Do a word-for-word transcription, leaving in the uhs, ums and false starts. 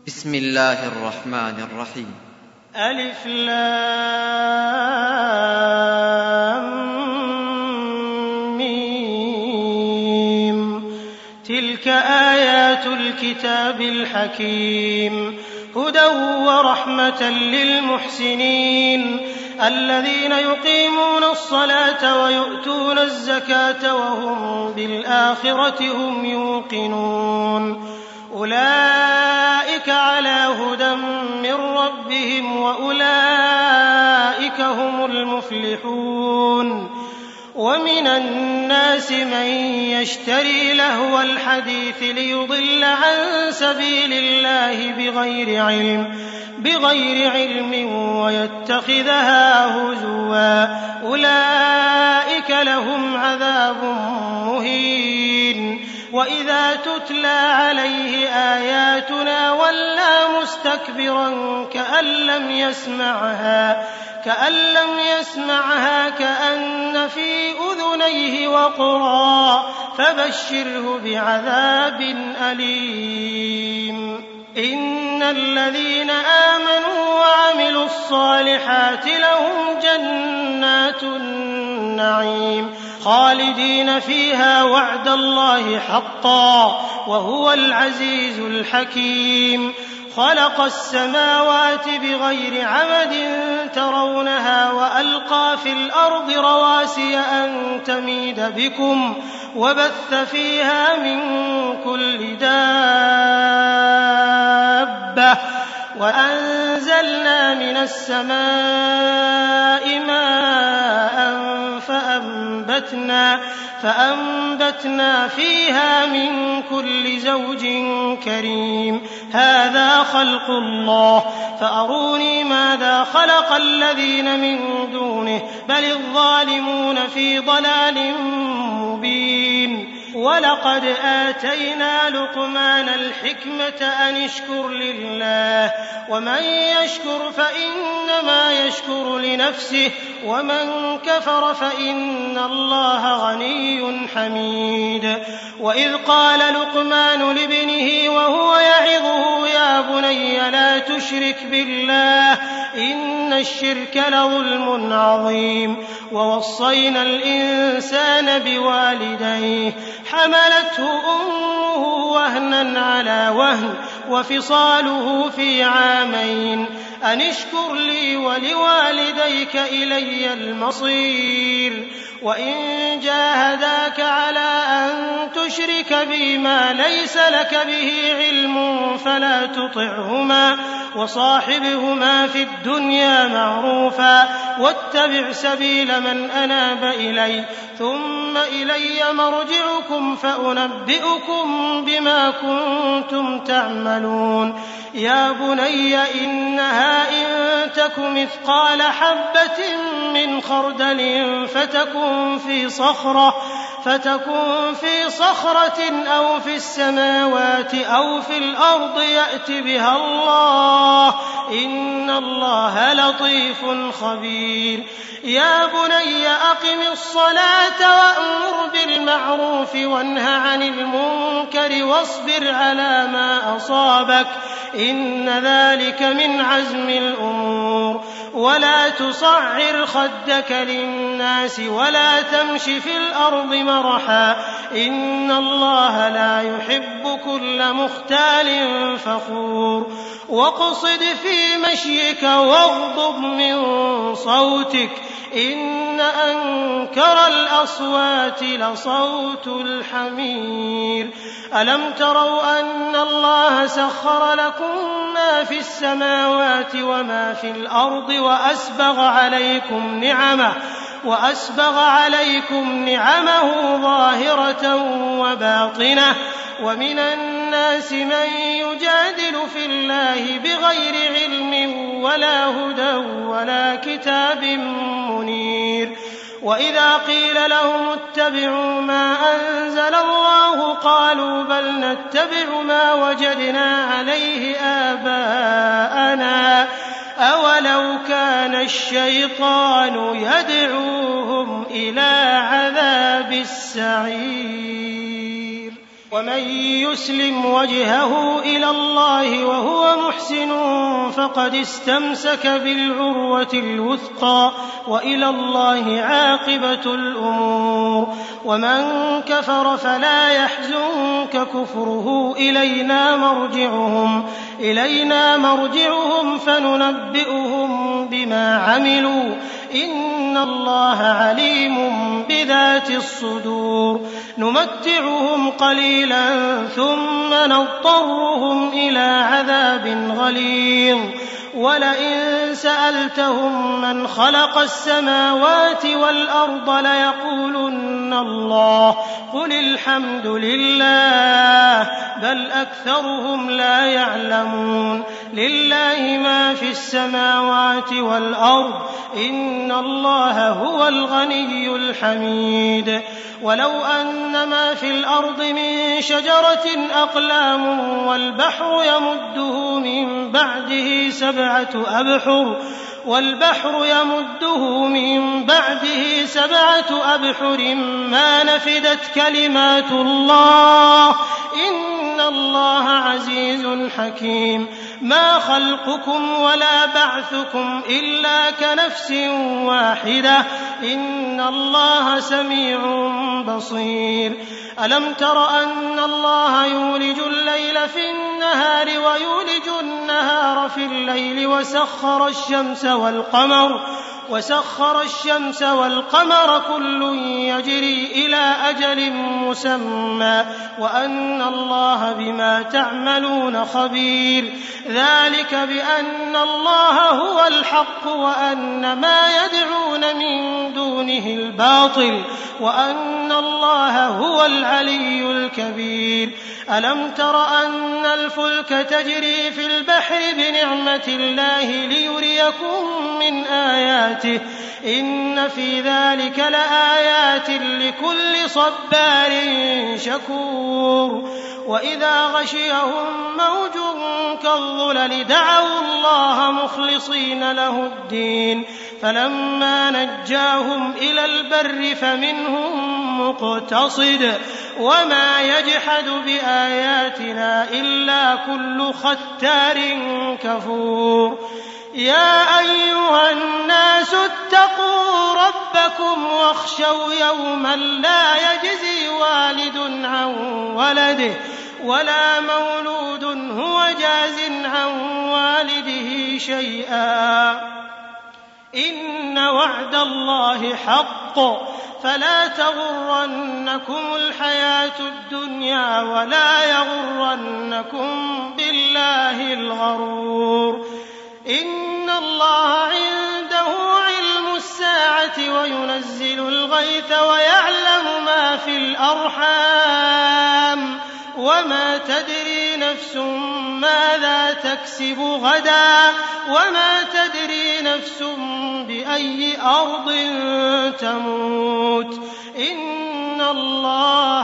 بسم الله الرحمن الرحيم. ألف لام ميم. تلك آيات الكتاب الحكيم، هدى ورحمة للمحسنين الذين يقيمون الصلاة ويؤتون الزكاة وهم بالآخرة هم يوقنون. أولئك على هدى من ربهم وأولئك هم المفلحون. ومن الناس من يشتري لهو الحديث ليضل عن سبيل الله بغير علم بغير علم ويتخذها هزوا، أولئك لهم عذاب مهين. وإذا تتلى عليه آياتنا ولى مستكبرا كأن لم يسمعها كأن لم يسمعها كأن في أذنيه وقرا، فبشره بعذاب أليم. إن الذين آمنوا وعملوا الصالحات لهم جنات النعيم خالدين فيها وعد الله حقا وهو العزيز الحكيم. خلق السماوات بغير عمد ترونها وألقى في الأرض رواسي أن تميد بكم وبث فيها من كل دابة وأنزلنا من السماء ماء فأنبتنا, فأنبتنا فيها من كل زوج كريم. هذا خلق الله فأروني ماذا خلق الذين من دونه بل الظالمون في ضلال مبين. ولقد آتينا لقمان الحكمة أن اشكر لله ومن يشكر فإنما يشكر لنفسه ومن كفر فإن الله غني حميد. وإذ قال لقمان لابنه وهو يعظه يا بني لا تشرك بالله إن الشرك لظلم عظيم. ووصينا الإنسان بوالديه حملته أمه وهنا على وهن وفصاله في عامين أن اشكر لي ولوالديك إلي المصير. وإن جاهداك على أن تشرك بي ما ليس لك به علم فلا تطعهما وصاحبهما في الدنيا معروفا واتبع سبيل من أناب إلي ثم إلي مرجعكم فأنبئكم بما كنتم تعملون. يا بني إنها إن تك مثقال حبة من خردل فتكن في صخرة فتكن في صخرة أو في السماوات أو في الأرض يأت بها الله إن الله لطيف خبير. يا بني أقم الصلاة وأمر بالمعروف وانه عن المنكر واصبر على ما أصابك إن ذلك من عزم الأمور. ولا تصعر خدك للناس ولا تمش في الأرض مرحا إن الله لا يحب كل مختال فخور. واقصد في مشيك واغضب من صوتك إن أنكر الأصوات لصوت الحمير. ألم تروا أن الله سخر لكم ما في السماوات وما في الأرض وأسبغ عليكم نعمه وأسبغ عليكم نعمه ظاهرة وباطنة. ومن الناس من يجادل في الله بغير علم ولا هدى ولا كتاب منير. وإذا قيل لهم اتبعوا ما أنزل الله قالوا بل نتبع ما وجدنا عليه آباءنا أولو كان الشيطان يدعوهم إلى عذاب السعير. ومن يسلم وجهه إلى الله وهو مُحْسِنٌ فَقَدِ اسْتَمْسَكَ بِالْعُرْوَةِ الْوُثْقَىٰ وَإِلَى اللَّهِ عَاقِبَةُ الْأُمُورِ وَمَن كَفَرَ فَلَا يَحْزُنكَ كُفْرُهُ إِلَيْنَا مَرْجِعُهُمْ إِلَيْنَا مَرْجِعُهُمْ فَنُنَبِّئُهُم بِمَا عَمِلُوا إِنَّ اللَّهَ عَلِيمٌ بِذَاتِ الصُّدُورِ نُمَتِّعُهُمْ قَلِيلًا ثُمَّ نَضْطَرُّهُمْ إِلَىٰ عَذَابٍ غَلِيظٍ وَلَئِن سَأَلْتَهُم مَّنْ خَلَقَ السَّمَاوَاتِ وَالْأَرْضَ لَيَقُولُنَّ اللَّهُ قُلِ الْحَمْدُ لِلَّهِ بَلْ أَكْثَرُهُمْ لَا يَعْلَمُونَ لِلَّهِ مَا فِي السَّمَاوَاتِ وَالْأَرْضِ إِنَّ اللَّهَ هُوَ الْغَنِيُّ الْحَمِيدُ وَلَوْ أَنَّ مَا فِي الْأَرْضِ مِن شَجَرَةٍ أَقْلَامٌ وَالْبَحْرُ يَمُدُّهُ مِن بَعْدِهِ سَبْعَةُ أَبْحُرٍ وَالْبَحْرُ يَمُدُّهُ مِن بَعْدِهِ سَبْعَةُ أَبْحُرٍ مَّا نَفِدَتْ كَلِمَاتُ اللَّهِ إِنَّ اللَّهَ عَزِيزٌ حَكِيمٌ مَا خَلْقُكُمْ وَلَا بَعْثُكُمْ إِلَّا كَنَفْسٍ وَاحِدَةٍ إِنَّ اللَّهَ سَمِيعٌ بَصِيرٌ أَلَمْ تَرَ أَنَّ اللَّهَ يُولِجُ اللَّيْلَ فِي النَّهَارِ وَيُولِجُ النَّهَارَ فِي اللَّيْلِ وَسَخَّرَ الشَّمْسَ وَالْقَمَرَ وسخر الشمس والقمر كل يجري إلى أجل مسمى وأن الله بما تعملون خبير ذلك بأن الله هو الحق وأن ما يدعون من دونه الباطل وأن الله هو العلي الكبير ألم تر أن الفلك تجري في البحر بنعمة الله ليريكم من آياته إن في ذلك لآيات لكل صبار شكور وإذا غشيهم موج كالظلل دعوا الله مخلصين له الدين فلما نجاهم إلى البر فمنهم مقتصد وما يجحد بآياتنا إلا كل ختار كفور يا أيها الناس اتقوا ربكم واخشوا يوما لا يجزي والد عن ولده ولا مولود هو جاز عن والده شيئا إن وعد الله حق فلا تغرنكم الحياة الدنيا ولا يغرنكم بالله الغرور إن الله عنده علم الساعة وينزل الغيث ويعلم ما في الأرحام وما تدري نفس ماذا تكسب غدا وما تدري نفس بأي أرض تموت إن الله